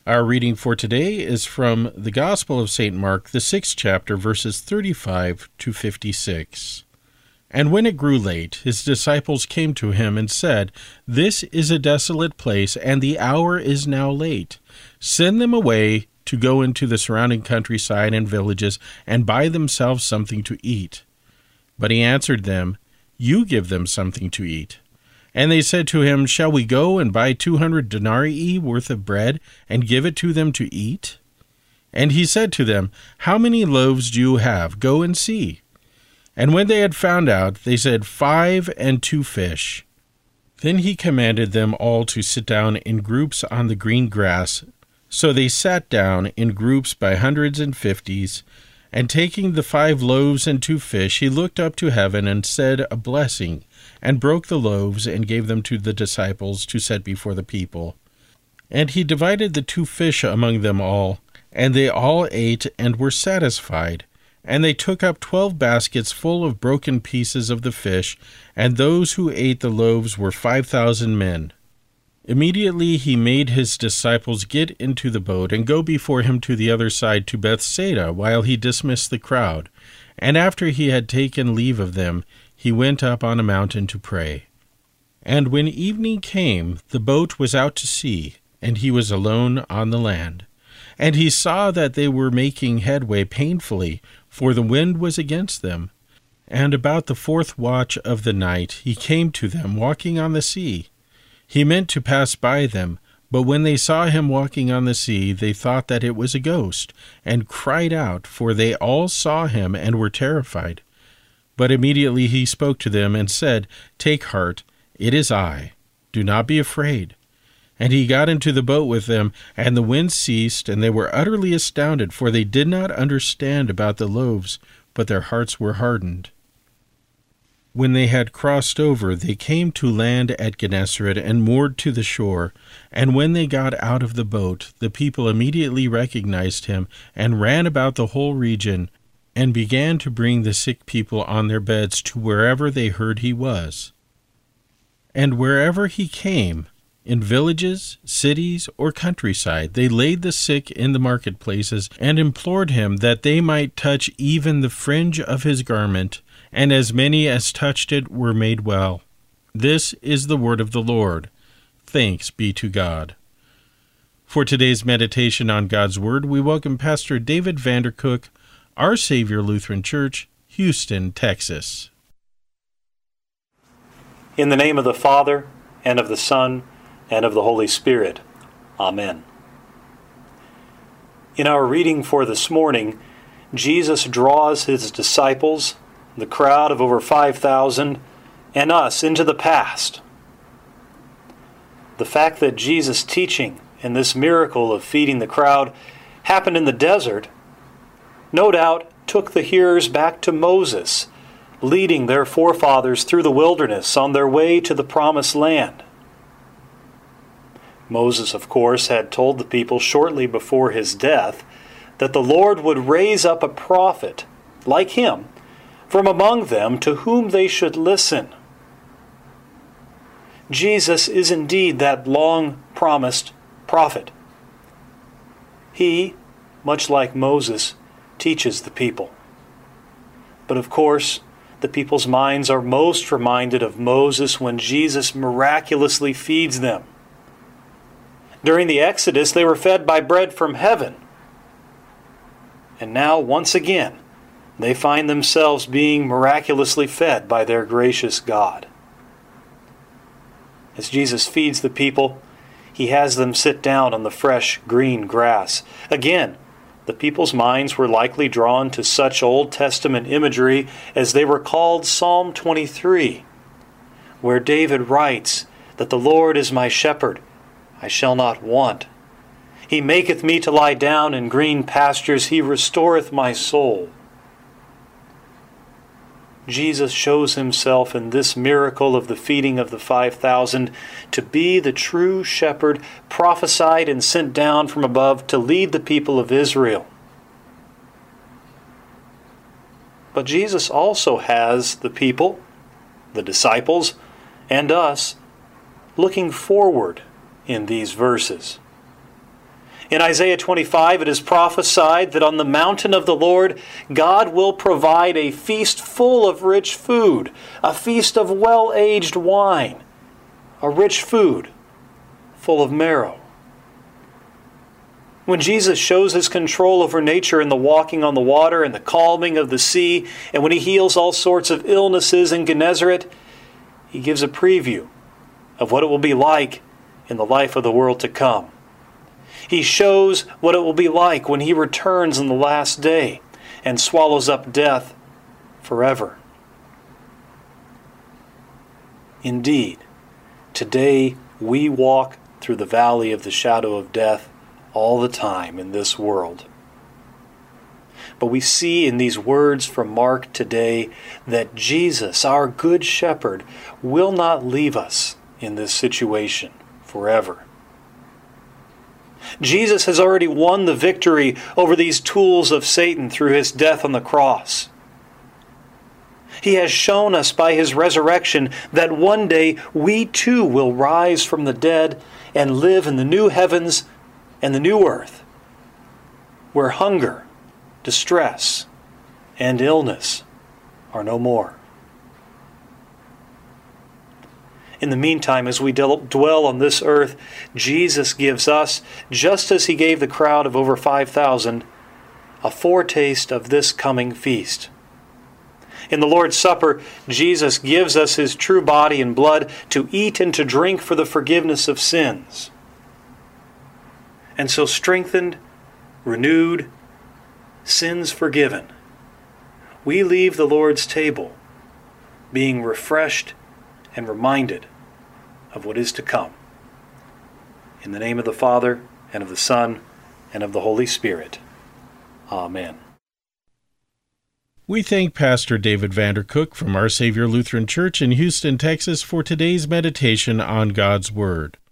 Our reading for today is from the Gospel of St. Mark, the 6th chapter, verses 35 to 56. And when it grew late, his disciples came to him and said, "This is a desolate place, and the hour is now late. Send them away to go into the surrounding countryside and villages and buy themselves something to eat." But he answered them, "You give them something to eat." And they said to him, "Shall we go and buy 200 denarii worth of bread and give it to them to eat?" And he said to them, "How many loaves do you have? Go and see." And when they had found out, they said, 5 and 2 fish. Then he commanded them all to sit down in groups on the green grass. So they sat down in groups by hundreds and fifties. And taking the 5 loaves and 2 fish, he looked up to heaven and said a blessing, and broke the loaves and gave them to the disciples to set before the people. And he divided the 2 fish among them all, and they all ate and were satisfied. And they took up 12 baskets full of broken pieces of the fish, and those who ate the loaves were 5,000 men. Immediately he made his disciples get into the boat and go before him to the other side to Bethsaida, while he dismissed the crowd. And after he had taken leave of them, he went up on a mountain to pray. And when evening came, the boat was out to sea, and he was alone on the land. And he saw that they were making headway painfully, for the wind was against them. And about the 4th watch of the night he came to them walking on the sea. He meant to pass by them, but when they saw him walking on the sea, they thought that it was a ghost, and cried out, for they all saw him and were terrified. But immediately he spoke to them and said, "Take heart, it is I. Do not be afraid." And he got into the boat with them, and the wind ceased, and they were utterly astounded, for they did not understand about the loaves, but their hearts were hardened. When they had crossed over, they came to land at Gennesaret and moored to the shore. And when they got out of the boat, the people immediately recognized him and ran about the whole region and began to bring the sick people on their beds to wherever they heard he was. And wherever he came, in villages, cities, or countryside, they laid the sick in the marketplaces and implored him that they might touch even the fringe of his garment, and as many as touched it were made well. This is the word of the Lord. Thanks be to God. For today's meditation on God's Word, we welcome Pastor David Vandercook, Our Savior Lutheran Church, Houston, Texas. In the name of the Father, and of the Son, and of the Holy Spirit. Amen. In our reading for this morning, Jesus draws his disciples, the crowd of over 5,000, and us into the past. The fact that Jesus' teaching in this miracle of feeding the crowd happened in the desert, no doubt took the hearers back to Moses, leading their forefathers through the wilderness on their way to the promised land. Moses, of course, had told the people shortly before his death that the Lord would raise up a prophet like him from among them to whom they should listen. Jesus is indeed that long-promised prophet. He, much like Moses, teaches the people. But of course, the people's minds are most reminded of Moses when Jesus miraculously feeds them. During the Exodus, they were fed by bread from heaven. And now, once again, they find themselves being miraculously fed by their gracious God. As Jesus feeds the people, he has them sit down on the fresh green grass. Again, the people's minds were likely drawn to such Old Testament imagery as they recalled Psalm 23, where David writes that the Lord is my shepherd, I shall not want. He maketh me to lie down in green pastures. He restoreth my soul. Jesus shows himself in this miracle of the feeding of the 5,000 to be the true shepherd prophesied and sent down from above to lead the people of Israel. But Jesus also has the people, the disciples, and us looking forward in these verses. In Isaiah 25, it is prophesied that on the mountain of the Lord, God will provide a feast full of rich food, a feast of well-aged wine, a rich food full of marrow. When Jesus shows his control over nature in the walking on the water and the calming of the sea, and when he heals all sorts of illnesses in Gennesaret, he gives a preview of what it will be like in the life of the world to come. He shows what it will be like when he returns in the last day and swallows up death forever. Indeed, today we walk through the valley of the shadow of death all the time in this world. But we see in these words from Mark today that Jesus, our good shepherd, will not leave us in this situation forever. Jesus has already won the victory over these tools of Satan through his death on the cross. He has shown us by his resurrection that one day we too will rise from the dead and live in the new heavens and the new earth, where hunger, distress, and illness are no more. In the meantime, as we dwell on this earth, Jesus gives us, just as he gave the crowd of over 5,000, a foretaste of this coming feast. In the Lord's Supper, Jesus gives us his true body and blood to eat and to drink for the forgiveness of sins. And so strengthened, renewed, sins forgiven, we leave the Lord's table being refreshed and reminded of what is to come. In the name of the Father, and of the Son, and of the Holy Spirit. Amen. We thank Pastor David Vandercook from Our Savior Lutheran Church in Houston, Texas, for today's meditation on God's Word.